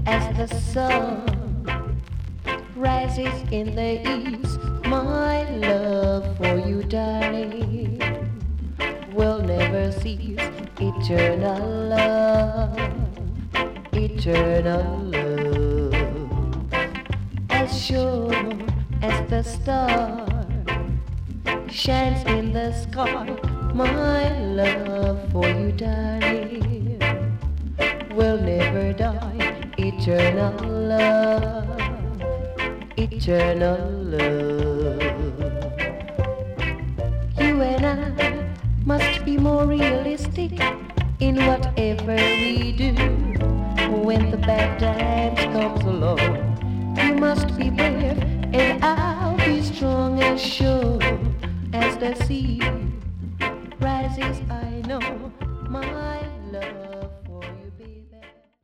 as the sun rises in the east. My love for you, darling, will never cease. Eternal love, eternal love, as sure as the star shines in the sky. My love for you, darling, will never die. Eternal love, eternal love. You and I must be more realistic in whatever we do. When the bad times comes along, you must be brave and I'll be strong and sure.